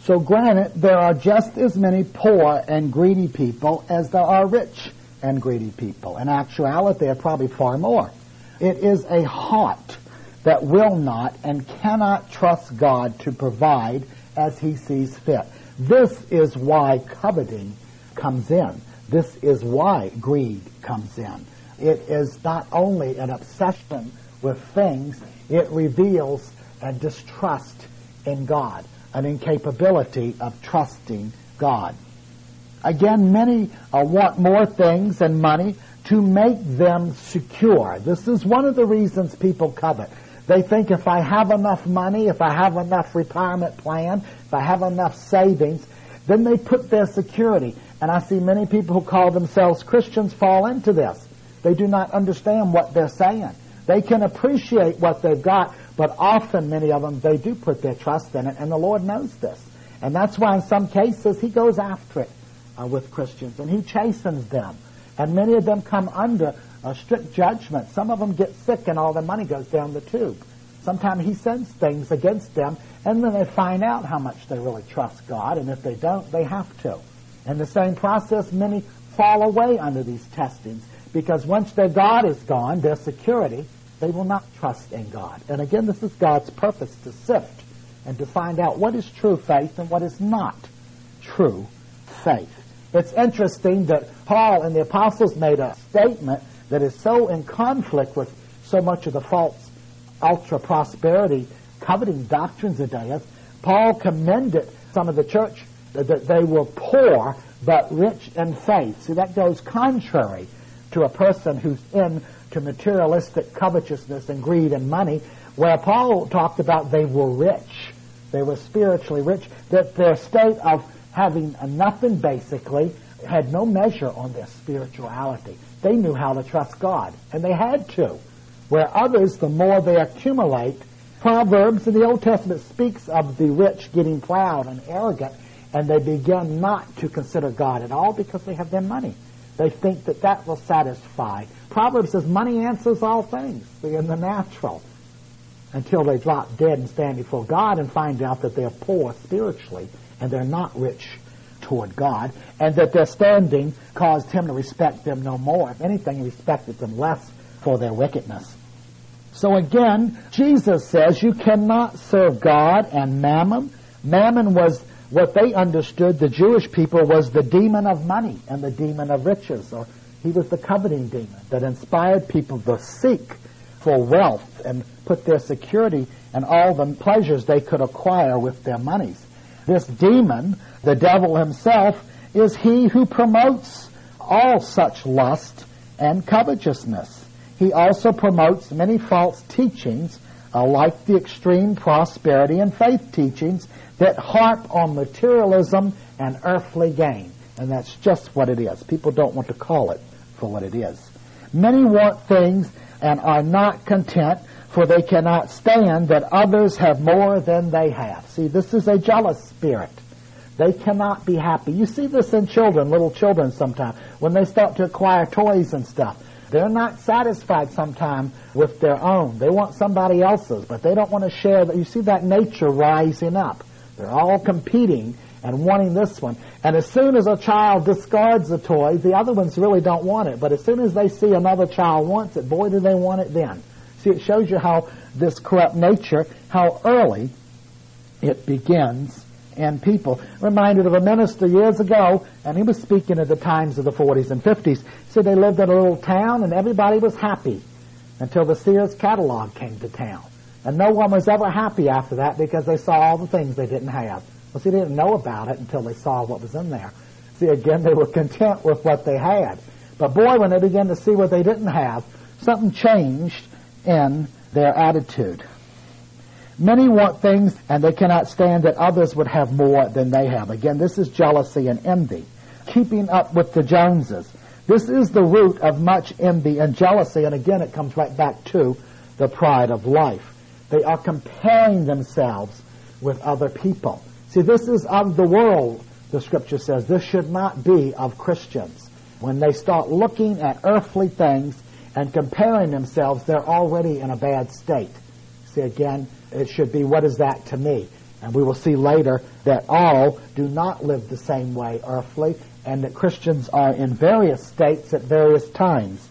So granted, there are just as many poor and greedy people as there are rich and greedy people. In actuality, there are probably far more. It is a heart that will not and cannot trust God to provide as he sees fit. This is why coveting comes in. This is why greed comes in. It is not only an obsession with things, it reveals a distrust in God, an incapability of trusting God. Again, many want more things and money to make them secure. This is one of the reasons people covet. They think if I have enough money, if I have enough retirement plan, if I have enough savings, then they put their security. And I see many people who call themselves Christians fall into this. They do not understand what they're saying. They can appreciate what they've got, but often, many of them, they do put their trust in it, and the Lord knows this. And that's why in some cases he goes after it with Christians, and he chastens them. And many of them come under a strict judgment. Some of them get sick and all their money goes down the tube. Sometimes he sends things against them, and then they find out how much they really trust God, and if they don't, they have to. In the same process, many fall away under these testings, because once their God is gone, their security, they will not trust in God. And again, this is God's purpose, to sift and to find out what is true faith and what is not true faith. It's interesting that Paul and the apostles made a statement that is so in conflict with so much of the false ultra-prosperity coveting doctrines of Deus. Paul commended some of the church that they were poor but rich in faith. See, that goes contrary to a person who's into materialistic covetousness and greed and money, where Paul talked about they were rich. They were spiritually rich, that their state of having nothing basically had no measure on their spirituality. They knew how to trust God, and they had to. Where others, the more they accumulate, Proverbs in the Old Testament speaks of the rich getting proud and arrogant, and they begin not to consider God at all because they have their money. They think that that will satisfy. Proverbs says money answers all things in the natural, until they drop dead and stand before God and find out that they're poor spiritually and they're not rich toward God, and that their standing caused him to respect them no more. If anything, he respected them less for their wickedness. So again, Jesus says you cannot serve God and mammon. Mammon was what they understood, the Jewish people, was the demon of money and the demon of riches, or he was the coveting demon that inspired people to seek for wealth and put their security and all the pleasures they could acquire with their monies. This demon, the devil himself, is he who promotes all such lust and covetousness. He also promotes many false teachings, like the extreme prosperity and faith teachings that harp on materialism and earthly gain. And that's just what it is. People don't want to call it for what it is. Many want things and are not content, for they cannot stand that others have more than they have. See, this is a jealous spirit. They cannot be happy. You see this in children, little children sometimes, when they start to acquire toys and stuff. They're not satisfied sometimes with their own. They want somebody else's, but they don't want to share that. You see that nature rising up. They're all competing and wanting this one. And as soon as a child discards a toy, the other ones really don't want it. But as soon as they see another child wants it, boy, do they want it then. See, it shows you how this corrupt nature, how early it begins in people. Reminded of a minister years ago, and he was speaking at the times of the 40s and 50s. He said they lived in a little town and everybody was happy until the Sears catalog came to town. And no one was ever happy after that because they saw all the things they didn't have. Well, see, they didn't know about it until they saw what was in there. See, again, they were content with what they had. But boy, when they began to see what they didn't have, something changed in their attitude. Many want things, and they cannot stand that others would have more than they have. Again, this is jealousy and envy. Keeping up with the Joneses. This is the root of much envy and jealousy, and again, it comes right back to the pride of life. They are comparing themselves with other people. See, this is of the world, the Scripture says. This should not be of Christians. When they start looking at earthly things and comparing themselves, they're already in a bad state. See, again, it should be, what is that to me? And we will see later that all do not live the same way earthly, and that Christians are in various states at various times.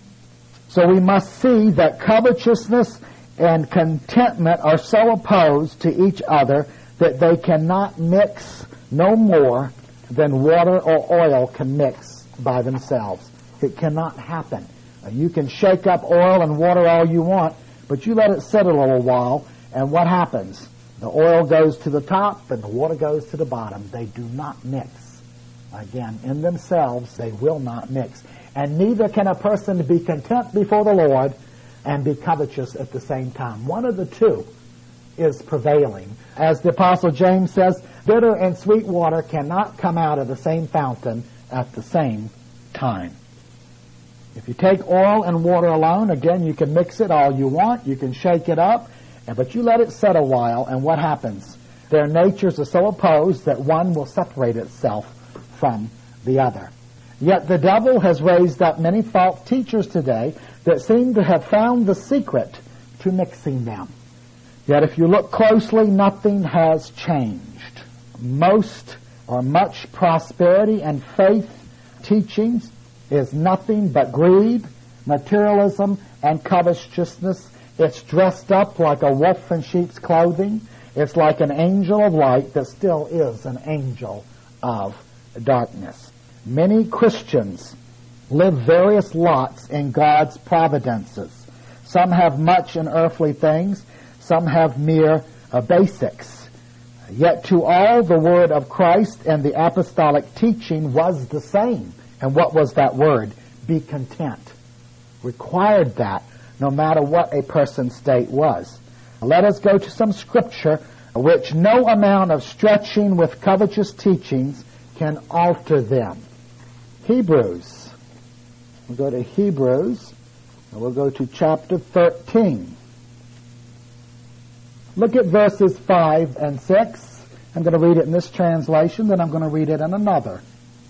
So we must see that covetousness and contentment are so opposed to each other that they cannot mix no more than water or oil can mix by themselves. It cannot happen. You can shake up oil and water all you want, but you let it sit a little while, and what happens? The oil goes to the top and the water goes to the bottom. They do not mix. Again, in themselves, they will not mix. And neither can a person be content before the Lord and be covetous at the same time. One of the two is prevailing. As the Apostle James says, bitter and sweet water cannot come out of the same fountain at the same time. If you take oil and water alone, again, you can mix it all you want. You can shake it up. But you let it set a while, and what happens? Their natures are so opposed that one will separate itself from the other. Yet the devil has raised up many false teachers today that seem to have found the secret to mixing them. Yet if you look closely, nothing has changed. Most or much prosperity and faith teachings is nothing but greed, materialism, and covetousness. It's dressed up like a wolf in sheep's clothing. It's like an angel of light that still is an angel of darkness. Many Christians live various lots in God's providences. Some have much in earthly things. Some have mere basics. Yet to all the word of Christ and the apostolic teaching was the same. And what was that word? Be content. Required that, no matter what a person's state was. Let us go to some scripture which no amount of stretching with covetous teachings can alter them. Hebrews. We'll go to Hebrews, and we'll go to chapter 13. Look at verses 5 and 6. I'm going to read it in this translation, then I'm going to read it in another.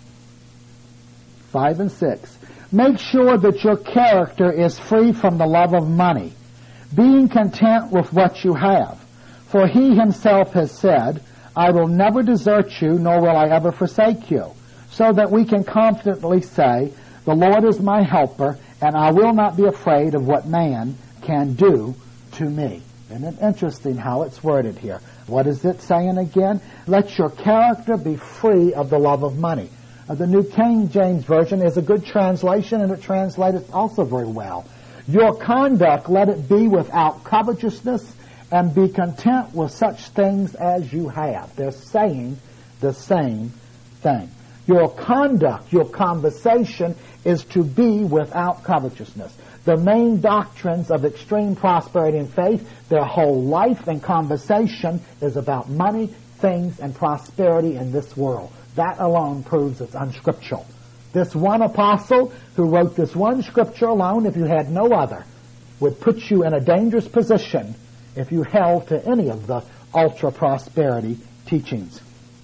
5 and 6. Make sure that your character is free from the love of money, being content with what you have. For he himself has said, I will never desert you, nor will I ever forsake you. So that we can confidently say, the Lord is my helper, and I will not be afraid of what man can do to me. Isn't it interesting how it's worded here? What is it saying again? Let your character be free of the love of money. The New King James Version is a good translation, and it translates also very well. Your conduct, let it be without covetousness, and be content with such things as you have. They're saying the same thing. Your conduct, your conversation is to be without covetousness. The main doctrines of extreme prosperity and faith, their whole life and conversation is about money, things, and prosperity in this world. That alone proves it's unscriptural. This one apostle who wrote this one scripture alone, if you had no other, would put you in a dangerous position if you held to any of the ultra-prosperity teachings.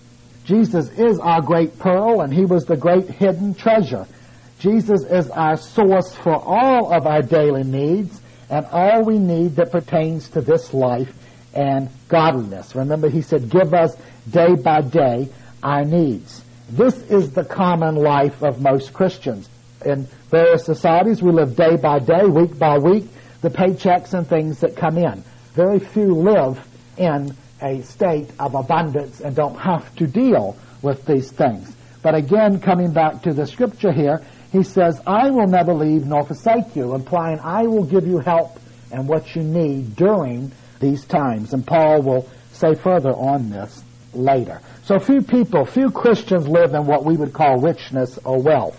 Jesus is our great pearl, and he was the great hidden treasure. Jesus is our source for all of our daily needs and all we need that pertains to this life and godliness. Remember, he said, give us day by day our needs. This is the common life of most Christians. In various societies, we live day by day, week by week, the paychecks and things that come in. Very few live in a state of abundance and don't have to deal with these things. But again, coming back to the scripture here, he says, I will never leave nor forsake you, implying I will give you help and what you need during these times. And Paul will say further on this later. So few Christians live in what we would call richness or wealth.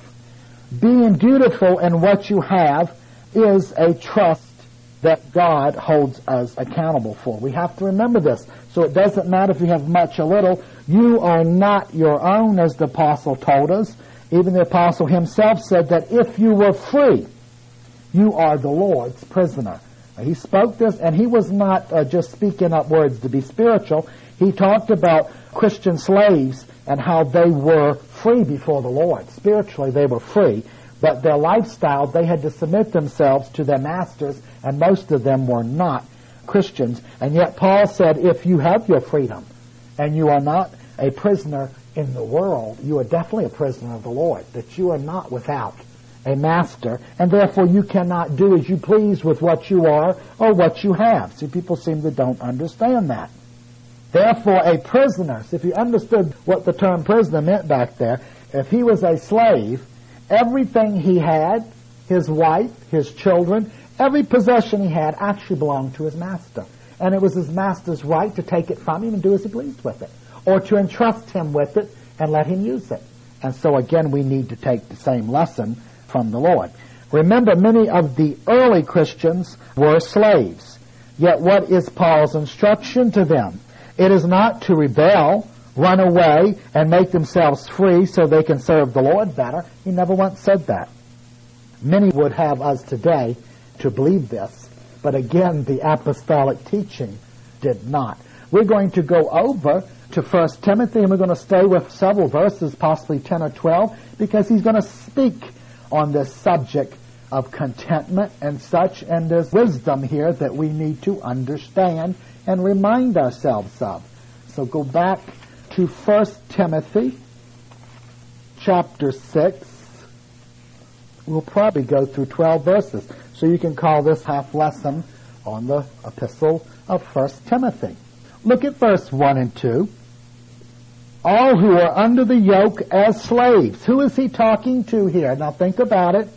Being dutiful in what you have is a trust that God holds us accountable for. We have to remember this. So it doesn't matter if you have much or little. You are not your own, as the apostle told us. Even the apostle himself said that if you were free, you are the Lord's prisoner. He spoke this, and he was not just speaking up words to be spiritual. He talked about Christian slaves and how they were free before the Lord. Spiritually, they were free, but their lifestyle, they had to submit themselves to their masters, and most of them were not Christians. And yet Paul said, if you have your freedom and you are not a prisoner in the world, you are definitely a prisoner of the Lord, that you are not without a master, and therefore you cannot do as you please with what you are or what you have. See, people seem to don't understand that. Therefore, a prisoner, so if you understood what the term prisoner meant back there, if he was a slave, everything he had, his wife, his children, every possession he had actually belonged to his master. And it was his master's right to take it from him and do as he pleased with it, or to entrust him with it and let him use it. And so again, we need to take the same lesson from the Lord. Remember, many of the early Christians were slaves. Yet what is Paul's instruction to them? It is not to rebel, run away, and make themselves free so they can serve the Lord better. He never once said that. Many would have us today to believe this, but again, the apostolic teaching did not. We're going to go over to 1 Timothy, and we're going to stay with several verses, possibly 10 or 12, because he's going to speak on this subject of contentment and such, and there's wisdom here that we need to understand and remind ourselves of. So go back to 1 Timothy chapter 6. We'll probably go through 12 verses. So you can call this half lesson on the epistle of 1 Timothy. Look at verse 1 and 2. All who are under the yoke as slaves. Who is he talking to here? Now think about it.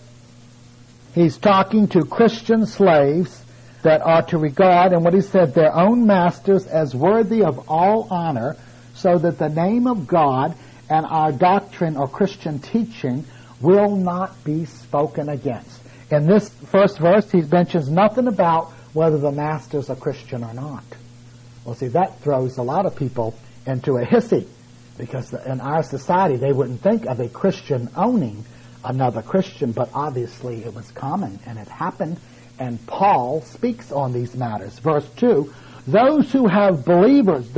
He's talking to Christian slaves that are to regard, and what he said, their own masters as worthy of all honor, so that the name of God and our doctrine or Christian teaching will not be spoken against. In this first verse, he mentions nothing about whether the masters are Christian or not. Well, see, that throws a lot of people into a hissy, because in our society they wouldn't think of a Christian owning another Christian, but obviously it was common and it happened, and Paul speaks on these matters. Verse 2, those who have believers,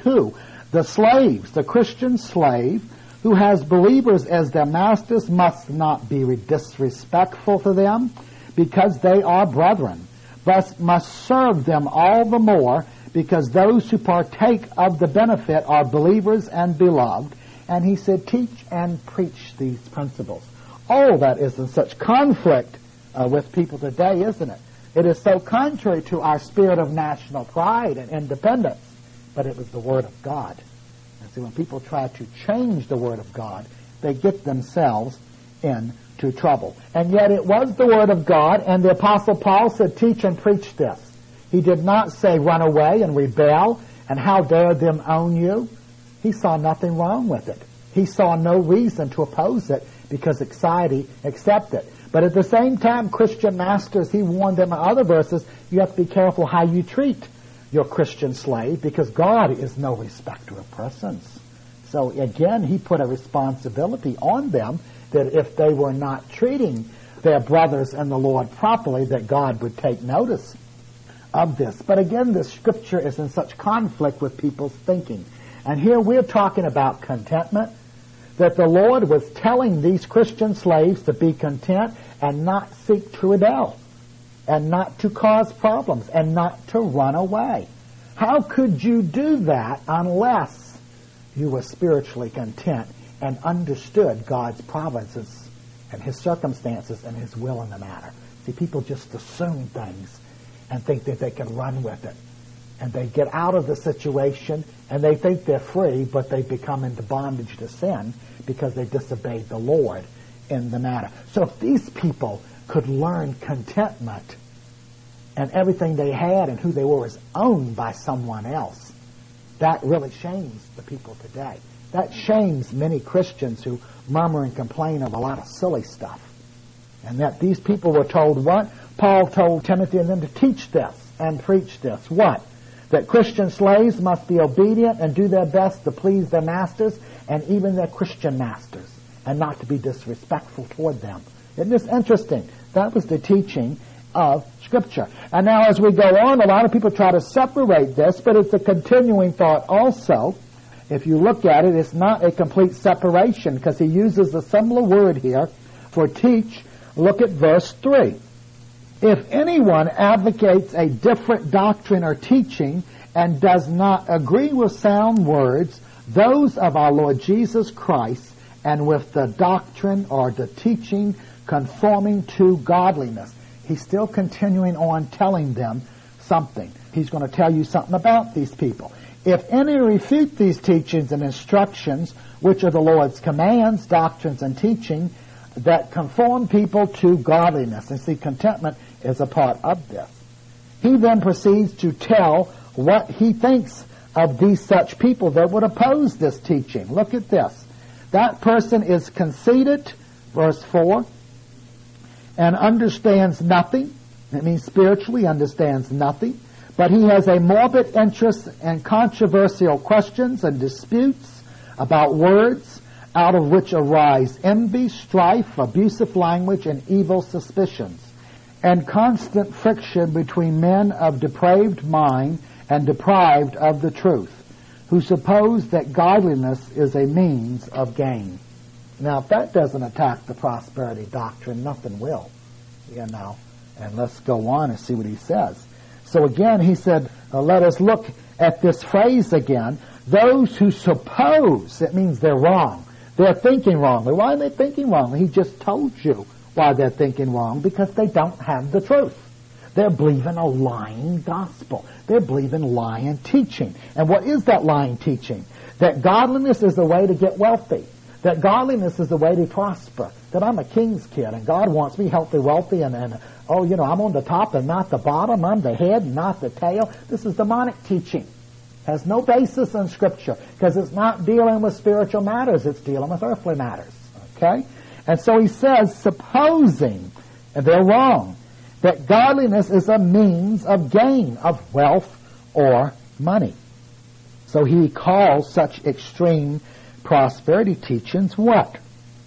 the slaves, the Christian slave who has believers as their masters must not be disrespectful to them, because they are brethren, but must serve them all the more, because those who partake of the benefit are believers and beloved. And he said, teach and preach these principles. Oh, that is in such conflict with people today, isn't it? It is so contrary to our spirit of national pride and independence. But it was the Word of God. And see, when people try to change the Word of God, they get themselves into trouble. And yet it was the Word of God, and the Apostle Paul said, teach and preach this. He did not say run away and rebel, and how dare them own you. He saw nothing wrong with it. He saw no reason to oppose it, because society accepted it. But at the same time, Christian masters, he warned them in other verses, you have to be careful how you treat your Christian slave, because God is no respecter of persons. So again, he put a responsibility on them that if they were not treating their brothers in the Lord properly, that God would take notice of this. But again, the scripture is in such conflict with people's thinking. And here we're talking about contentment, that the Lord was telling these Christian slaves to be content and not seek to rebel, and not to cause problems, and not to run away. How could you do that unless you were spiritually content and understood God's providences and His circumstances and His will in the matter? See, people just assume things and think that they can run with it. And they get out of the situation and they think they're free, but they become into bondage to sin because they disobeyed the Lord in the matter. So if these people could learn contentment, and everything they had and who they were is owned by someone else, that really shames the people today. That shames many Christians who murmur and complain of a lot of silly stuff. And that these people were told what? Paul told Timothy and them to teach this and preach this. What? That Christian slaves must be obedient and do their best to please their masters, and even their Christian masters, and not to be disrespectful toward them. Isn't this interesting? That was the teaching of Scripture. And now as we go on, a lot of people try to separate this, but it's a continuing thought also. If you look at it, it's not a complete separation, because he uses a similar word here for teach. Look at verse 3. If anyone advocates a different doctrine or teaching and does not agree with sound words, those of our Lord Jesus Christ, and with the doctrine or the teaching conforming to godliness. He's still continuing on telling them something. He's going to tell you something about these people. If any refute these teachings and instructions, which are the Lord's commands, doctrines, and teaching, that conform people to godliness. And see, contentment is a part of this. He then proceeds to tell what he thinks of these such people that would oppose this teaching. Look at this. That person is conceited, verse 4, and understands nothing. It means spiritually understands nothing. But he has a morbid interest in controversial questions and disputes about words, out of which arise envy, strife, abusive language, and evil suspicions, and constant friction between men of depraved mind and deprived of the truth, who suppose that godliness is a means of gain. Now, if that doesn't attack the prosperity doctrine, nothing will, And let's go on and see what he says. So again, he said, let us look at this phrase again. Those who suppose, it means they're wrong. They're thinking wrongly. Why are they thinking wrongly? He just told you why they're thinking wrong, because they don't have the truth. They're believing a lying gospel. They're believing lying teaching. And what is that lying teaching? That godliness is the way to get wealthy. That godliness is the way to prosper. That I'm a king's kid and God wants me healthy, wealthy, and I'm on the top and not the bottom. I'm the head and not the tail. This is demonic teaching. Has no basis in Scripture, because it's not dealing with spiritual matters. It's dealing with earthly matters. Okay? And so he says, supposing, and they're wrong, that godliness is a means of gain, of wealth or money. So he calls such extreme prosperity teachings what?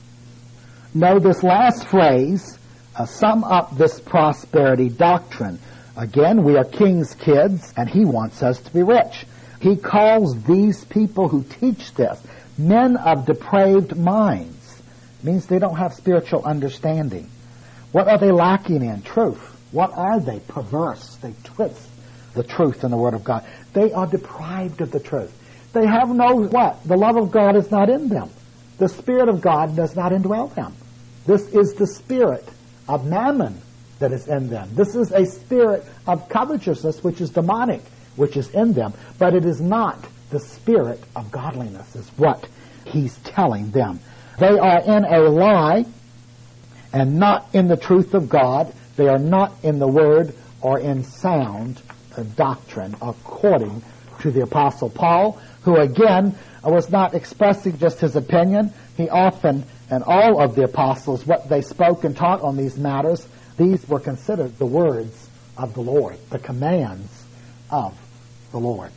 Know this last phrase, sum up this prosperity doctrine. Again, we are king's kids, and he wants us to be rich. He calls these people who teach this men of depraved minds. It means they don't have spiritual understanding. What are they lacking in? Truth. What are they? Perverse. They twist the truth in the Word of God. They are deprived of the truth. They have no what? The love of God is not in them. The Spirit of God does not indwell them. This is the spirit of mammon that is in them. This is a spirit of covetousness, which is demonic, which is in them. But it is not the spirit of godliness, is what he's telling them. They are in a lie and not in the truth of God. They are not in the Word or in sound doctrine, according to the Apostle Paul, who again was not expressing just his opinion. He often, and all of the apostles, what they spoke and taught on these matters, these were considered the words of the Lord, the commands of the Lord.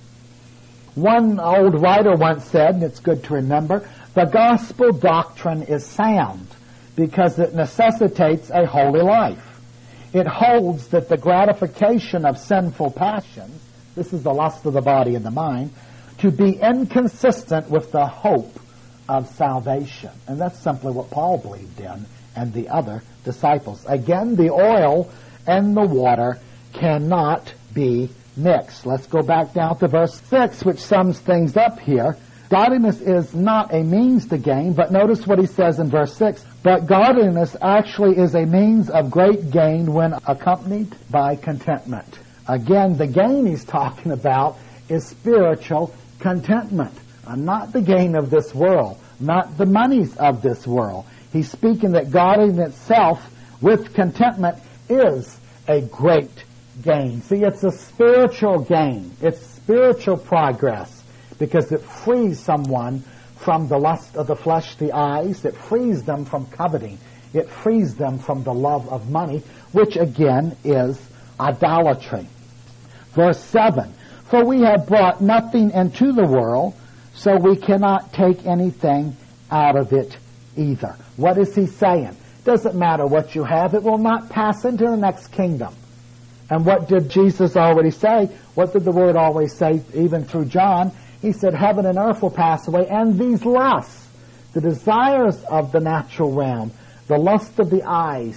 One old writer once said, and it's good to remember, the gospel doctrine is sound because it necessitates a holy life. It holds that the gratification of sinful passions, this is the lust of the body and the mind, to be inconsistent with the hope of salvation. And that's simply what Paul believed in and the other disciples. Again, the oil and the water cannot be mixed. Let's go back down to verse 6, which sums things up here. Godliness is not a means to gain, but notice what he says in verse 6. But godliness actually is a means of great gain when accompanied by contentment. Again, the gain he's talking about is spiritual contentment, not the gain of this world, not the monies of this world. He's speaking that godliness itself with contentment is a great gain. See, it's a spiritual gain. It's spiritual progress because it frees someone from the lust of the flesh, the eyes. It frees them from coveting. It frees them from the love of money, which again is idolatry. Verse 7, for we have brought nothing into the world, so we cannot take anything out of it either. What is he saying? Doesn't matter what you have, it will not pass into the next kingdom. And what did Jesus already say? What did the Word always say, even through John? He said, heaven and earth will pass away, and these lusts, the desires of the natural realm, the lust of the eyes,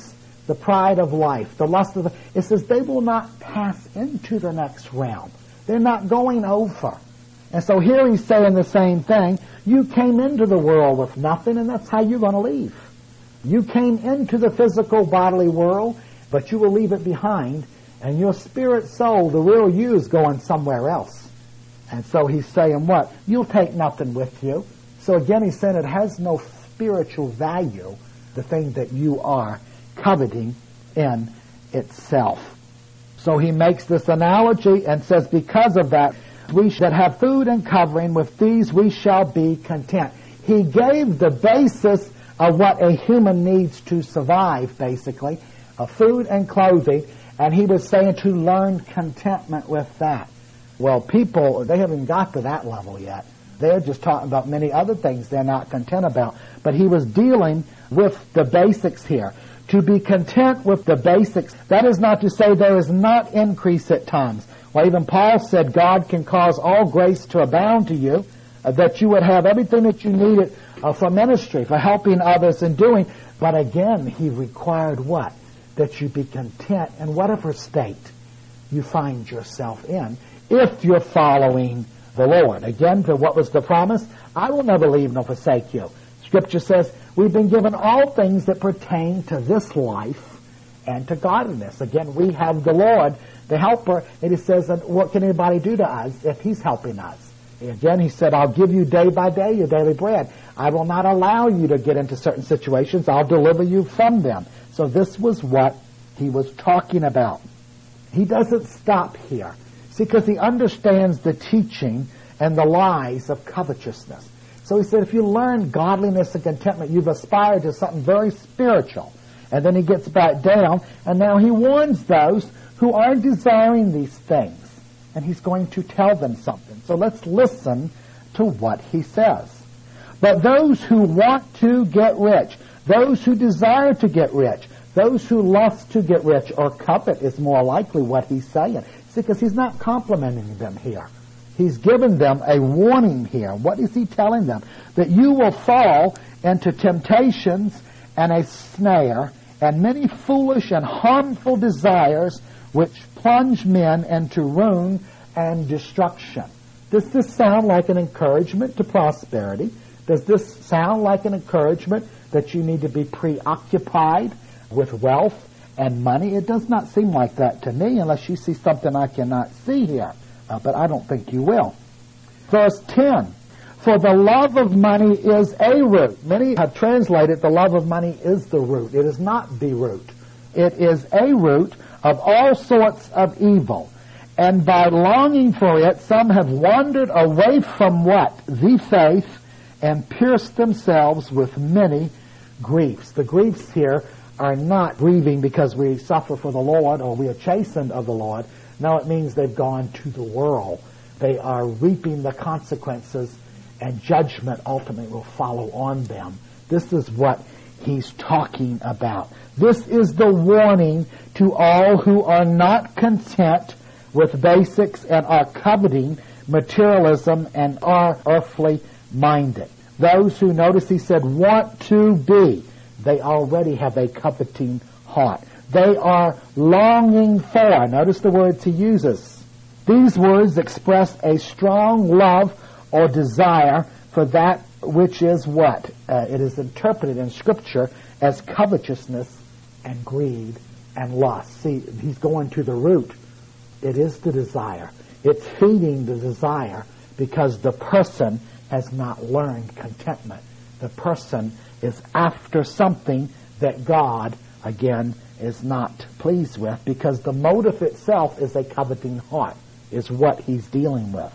the pride of life, the lust of it says they will not pass into the next realm. They're not going over. And so here he's saying the same thing. You came into the world with nothing, and that's how you're going to leave. You came into the physical bodily world, but you will leave it behind, and your spirit soul, the real you, is going somewhere else. And so he's saying what? You'll take nothing with you. So again, he's saying it has no spiritual value, the thing that you are coveting in itself. So he makes this analogy and says, because of that, we that have food and covering, with these we shall be content. He gave the basis of what a human needs to survive, basically, of food and clothing, and he was saying to learn contentment with that. Well, people, they haven't got to that level yet. They're just talking about many other things they're not content about. But he was dealing with the basics here. To be content with the basics, that is not to say there is not increase at times. Well, even Paul said God can cause all grace to abound to you, that you would have everything that you needed for ministry, for helping others and doing. But again, he required what? That you be content in whatever state you find yourself in, if you're following the Lord. Again, to what was the promise? I will never leave nor forsake you. Scripture says we've been given all things that pertain to this life and to godliness. Again, we have the Lord, the helper, and he says, what can anybody do to us if he's helping us? Again, he said, I'll give you day by day your daily bread. I will not allow you to get into certain situations. I'll deliver you from them. So this was what he was talking about. He doesn't stop here. See, because he understands the teaching and the lies of covetousness. So he said, if you learn godliness and contentment, you've aspired to something very spiritual. And then he gets back down, and now he warns those who are desiring these things. And he's going to tell them something. So let's listen to what he says. But those who want to get rich, those who desire to get rich, those who lust to get rich or covet is more likely what he's saying. See, because he's not complimenting them here. He's given them a warning here. What is he telling them? That you will fall into temptations and a snare and many foolish and harmful desires which plunge men into ruin and destruction. Does this sound like an encouragement to prosperity? Does this sound like an encouragement that you need to be preoccupied with wealth and money? It does not seem like that to me unless you see something I cannot see here. But I don't think you will. Verse 10, for the love of money is a root. Many have translated the love of money is the root. It is not the root. It is a root of all sorts of evil. And by longing for it, some have wandered away from what? The faith, and pierced themselves with many griefs. The griefs here are not grieving because we suffer for the Lord or we are chastened of the Lord. No, it means they've gone to the world. They are reaping the consequences, and judgment ultimately will follow on them. This is what he's talking about. This is the warning to all who are not content with basics and are coveting materialism and are earthly minded. Those who, notice he said, want to be, they already have a coveting heart. They are longing for. Notice the words he uses. These words express a strong love or desire for that which is what? It is interpreted in Scripture as covetousness and greed and lust. See, he's going to the root. It is the desire. It's feeding the desire because the person has not learned contentment. The person is after something that God, again, is not pleased with, because the motive itself is a coveting heart, is what he's dealing with.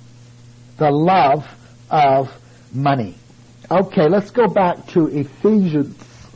The love of money. Okay, let's go back to Ephesians.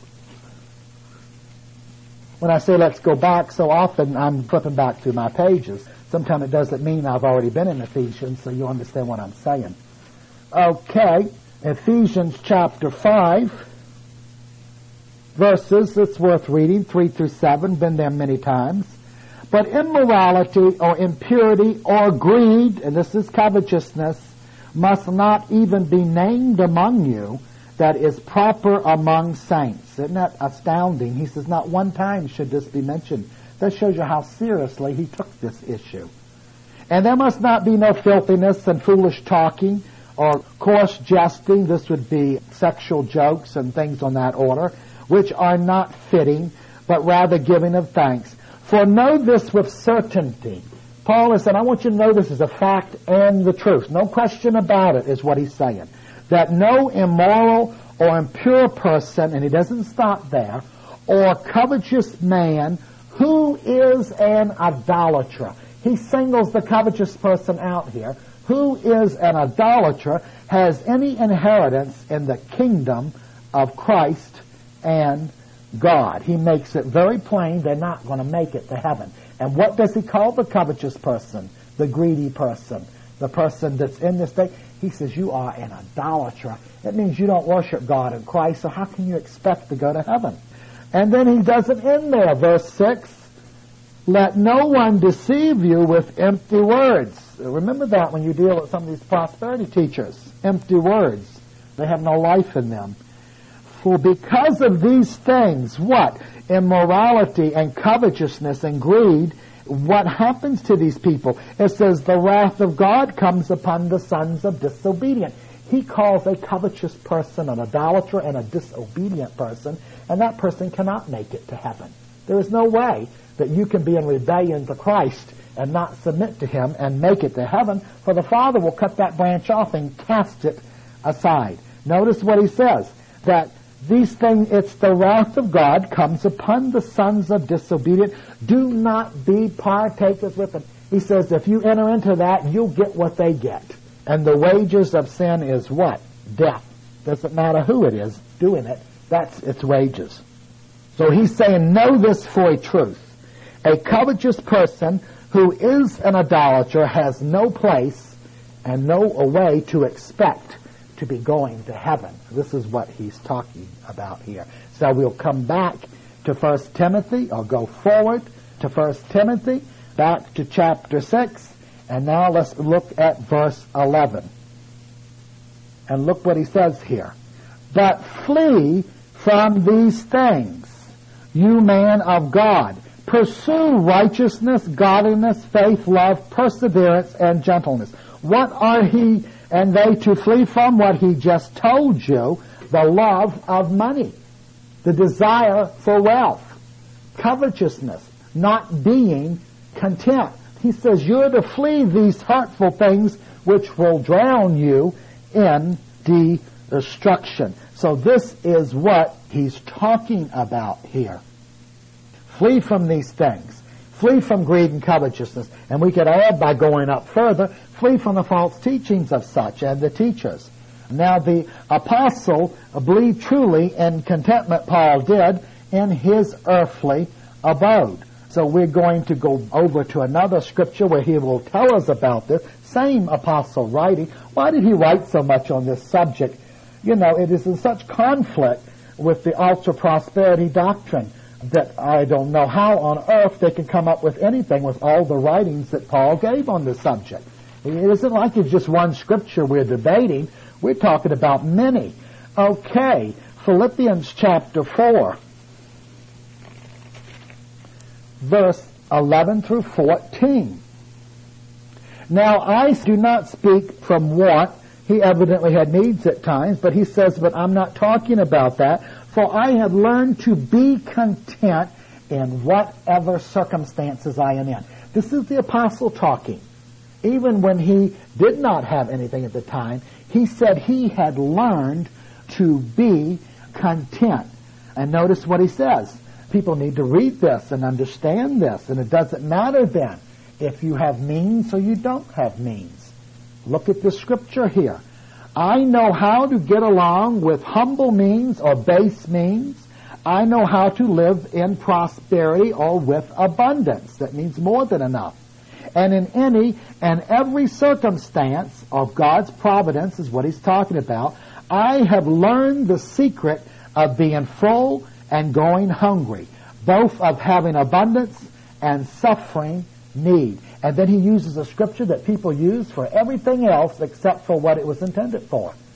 When I say let's go back, so often I'm flipping back through my pages. Sometimes it doesn't mean I've already been in Ephesians, so you understand what I'm saying. Okay, Ephesians chapter 5. Verses, it's worth reading, 3 through 7, been there many times. But immorality or impurity or greed, and this is covetousness, must not even be named among you, that is proper among saints. Isn't that astounding? He says not one time should this be mentioned. That shows you how seriously he took this issue. And there must not be no filthiness and foolish talking or coarse jesting. This would be sexual jokes and things on that order, which are not fitting, but rather giving of thanks. For know this with certainty. Paul has said, I want you to know this is a fact and the truth. No question about it is what he's saying. That no immoral or impure person, and he doesn't stop there, or covetous man who is an idolater. He singles the covetous person out here. Who is an idolater has any inheritance in the kingdom of Christ and God. He makes it very plain they're not going to make it to heaven. And what does he call the covetous person? The greedy person. The person that's in this state. He says, you are an idolater. It means you don't worship God and Christ, so how can you expect to go to heaven? And then he doesn't end there. Verse 6, let no one deceive you with empty words. Remember that when you deal with some of these prosperity teachers. Empty words. They have no life in them. For because of these things, what? Immorality and covetousness and greed, what happens to these people? It says the wrath of God comes upon the sons of disobedience. He calls a covetous person an idolater and a disobedient person, and that person cannot make it to heaven. There is no way that you can be in rebellion to Christ and not submit to Him and make it to heaven, for the Father will cut that branch off and cast it aside. Notice what he says, that these things, it's the wrath of God comes upon the sons of disobedience. Do not be partakers with them. He says if you enter into that, you'll get what they get. And the wages of sin is what? Death. Doesn't matter who it is doing it. That's its wages. So he's saying, know this for a truth. A covetous person who is an idolater has no place and no way to expect to be going to heaven. This is what he's talking about here. So we'll come back to 1 Timothy, or go forward to 1 Timothy, back to chapter 6, and now let's look at verse 11. And look what he says here. But flee from these things, you man of God. Pursue righteousness, godliness, faith, love, perseverance, and gentleness. What are he and they to flee from? What he just told you, the love of money, the desire for wealth, covetousness, not being content. He says you're to flee these hurtful things which will drown you in destruction. So this is what he's talking about here. Flee from these things. Flee from greed and covetousness. And we could add by going up further, flee from the false teachings of such and the teachers. Now the apostle believed truly in contentment, Paul did, in his earthly abode. So we're going to go over to another scripture where he will tell us about this. Same apostle writing. Why did he write so much on this subject? You know, it is in such conflict with the ultra-prosperity doctrine that I don't know how on earth they can come up with anything with all the writings that Paul gave on this subject. It isn't like it's just one scripture we're debating. We're talking about many. Okay, Philippians chapter 4, verse 11 through 14. Now I do not speak from want. He evidently had needs at times, but he says, but I'm not talking about that. For I have learned to be content in whatever circumstances I am in. This is the apostle talking. Even when he did not have anything at the time, he said he had learned to be content. And notice what he says. People need to read this and understand this. And it doesn't matter then if you have means or you don't have means. Look at the scripture here. I know how to get along with humble means or base means. I know how to live in prosperity or with abundance. That means more than enough. And in any and every circumstance of God's providence is what he's talking about. I have learned the secret of being full and going hungry, both of having abundance and suffering need. And then he uses a scripture that people use for everything else except for what it was intended for.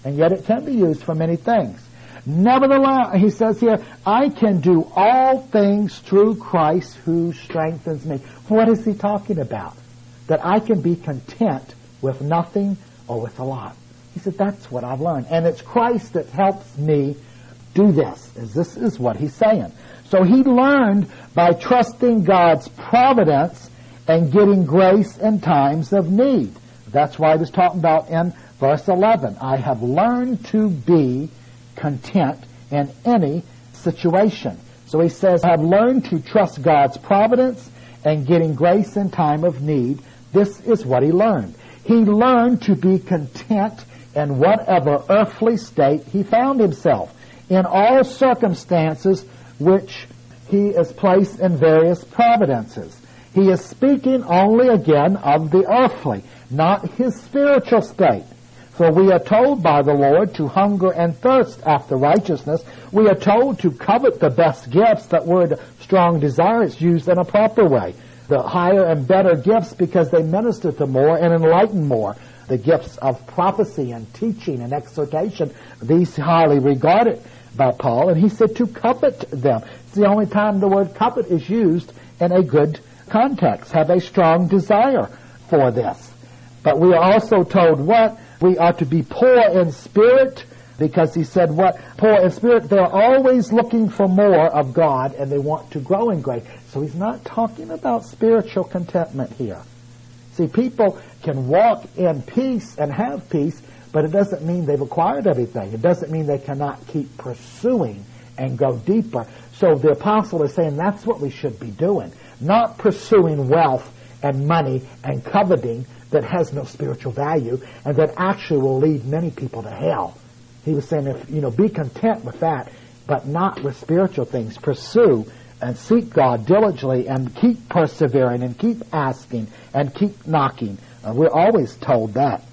and yet it can be used for many things. Nevertheless, he says here, I can do all things through Christ who strengthens me. What is he talking about? That I can be content with nothing or with a lot. He said, that's what I've learned. And it's Christ that helps me do this. This is what he's saying. So he learned by trusting God's providence and getting grace in times of need. That's why he was talking about in verse 11. I have learned to be content in any situation. So he says, I have learned to trust God's providence and getting grace in time of need. This is what he learned. He learned to be content in whatever earthly state he found himself, in all circumstances which he is placed in various providences. He is speaking only again of the earthly, not his spiritual state. For we are told by the Lord to hunger and thirst after righteousness. We are told to covet the best gifts. That word strong desire is used in a proper way. The higher and better gifts because they minister to more and enlighten more. The gifts of prophecy and teaching and exhortation, these highly regarded by Paul. And he said to covet them. It's the only time the word covet is used in a good context. Have a strong desire for this. But we are also told what? We are to be poor in spirit, because he said what? Poor in spirit. They're always looking for more of God, and they want to grow in grace. So he's not talking about spiritual contentment here. See, people can walk in peace and have peace, but it doesn't mean they've acquired everything. It doesn't mean they cannot keep pursuing and go deeper. So the apostle is saying that's what we should be doing, not pursuing wealth and money and coveting that has no spiritual value and that actually will lead many people to hell. He was saying, be content with that, but not with spiritual things. Pursue and seek God diligently and keep persevering and keep asking and keep knocking. We're always told that.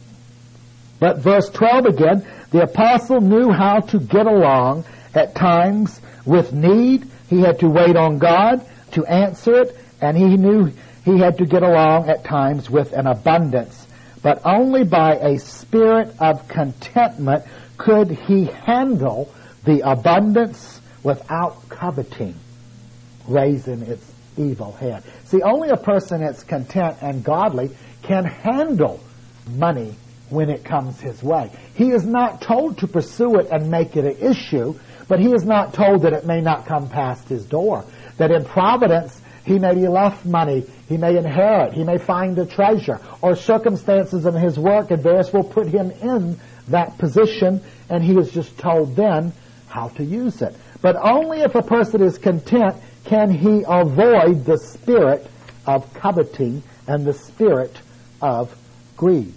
But verse 12 again, the apostle knew how to get along at times with need. He had to wait on God to answer it, and he knew he had to get along at times with an abundance. But only by a spirit of contentment could he handle the abundance without coveting, raising its evil head. See, only a person that's content and godly can handle money when it comes his way. He is not told to pursue it and make it an issue, but he is not told that it may not come past his door. That in providence, he may be left money, he may inherit, he may find a treasure, or circumstances in his work and various will put him in that position, and he is just told then how to use it. But only if a person is content can he avoid the spirit of coveting and the spirit of greed.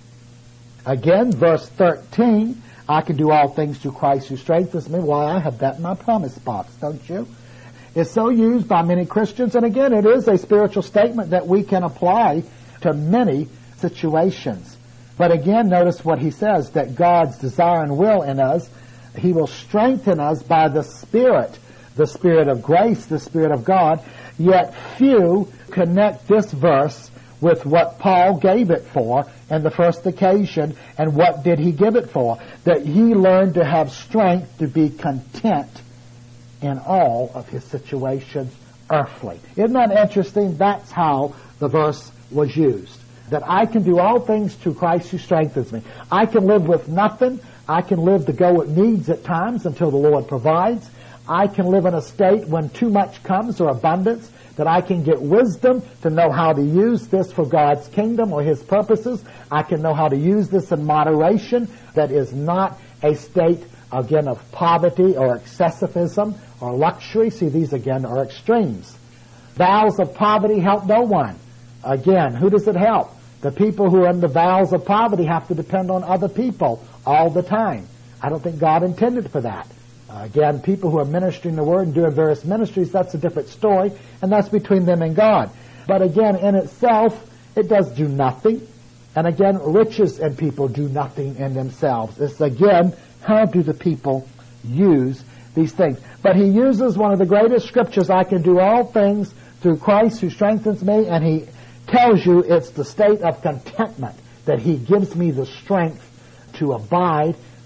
Again, verse 13, I can do all things through Christ who strengthens me. Well, I have that in my promise box, don't you? It's so used by many Christians, and again, it is a spiritual statement that we can apply to many situations. But again, notice what he says, that God's desire and will in us, he will strengthen us by the Spirit of grace, the Spirit of God. Yet few connect this verse with what Paul gave it for in the first occasion, and what did he give it for? That he learned to have strength to be content in all of his situations earthly. Isn't that interesting? That's how the verse was used. That I can do all things through Christ who strengthens me. I can live with nothing. I can live to go with needs at times until the Lord provides. I can live in a state when too much comes or abundance, that I can get wisdom to know how to use this for God's kingdom or his purposes. I can know how to use this in moderation, that is not a state, again, of poverty or excessivism or luxury. See, these again are extremes. Vows of poverty help no one. Again, who does it help? The people who are in the vows of poverty have to depend on other people all the time. I don't think God intended for that. Again, people who are ministering the word and doing various ministries, that's a different story, and that's between them and God. But again, in itself, it does do nothing. And again, riches and people do nothing in themselves. It's again, how do the people use these things? But he uses one of the greatest scriptures, I can do all things through Christ who strengthens me, and he tells you it's the state of contentment, that he gives me the strength to abide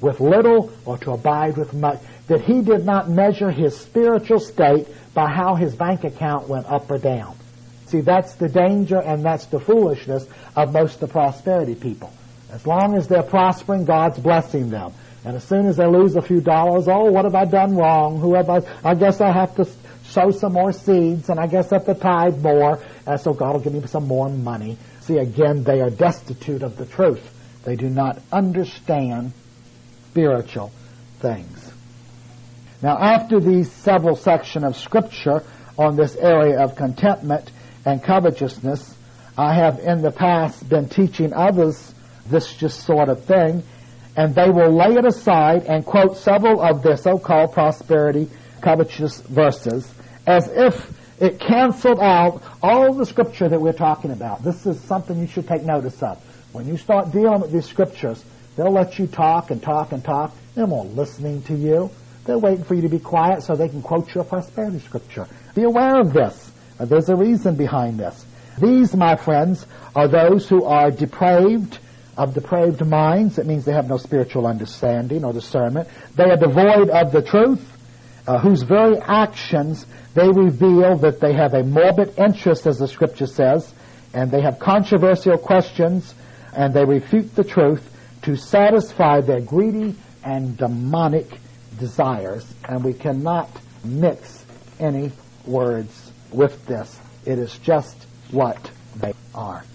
with little or to abide with much, that he did not measure his spiritual state by how his bank account went up or down. See, that's the danger and that's the foolishness of most of the prosperity people. As long as they're prospering, God's blessing them. And as soon as they lose a few dollars, oh, what have I done wrong? I guess I have to sow some more seeds, and I guess I have to tithe more, and so God will give me some more money. See, again, they are destitute of the truth. They do not understand spiritual things. Now, after these several sections of Scripture on this area of contentment and covetousness, I have in the past been teaching others this just sort of thing, and they will lay it aside and quote several of their so-called prosperity covetous verses as if it canceled out all the Scripture that we're talking about. This is something you should take notice of. When you start dealing with these Scriptures, they'll let you talk and talk and talk. They're more listening to you. They're waiting for you to be quiet so they can quote your prosperity Scripture. Be aware of this. There's a reason behind this. These, my friends, are those who are depraved, of depraved minds. It means they have no spiritual understanding or discernment. They are devoid of the truth, whose very actions they reveal that they have a morbid interest, as the Scripture says, and they have controversial questions, and they refute the truth to satisfy their greedy and demonic desires. And we cannot mix any words with this. It is just what they are.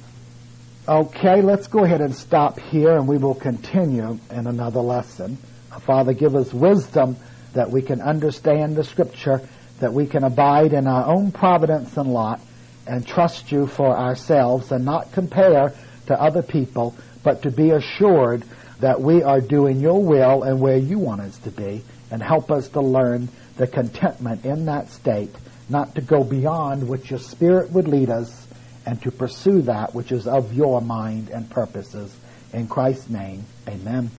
Okay, let's go ahead and stop here, and we will continue in another lesson. Father, give us wisdom that we can understand the Scripture, that we can abide in our own providence and lot, and trust you for ourselves, and not compare to other people, but to be assured that we are doing your will and where you want us to be, and help us to learn the contentment in that state, not to go beyond which your Spirit would lead us, and to pursue that which is of your mind and purposes. In Christ's name, amen.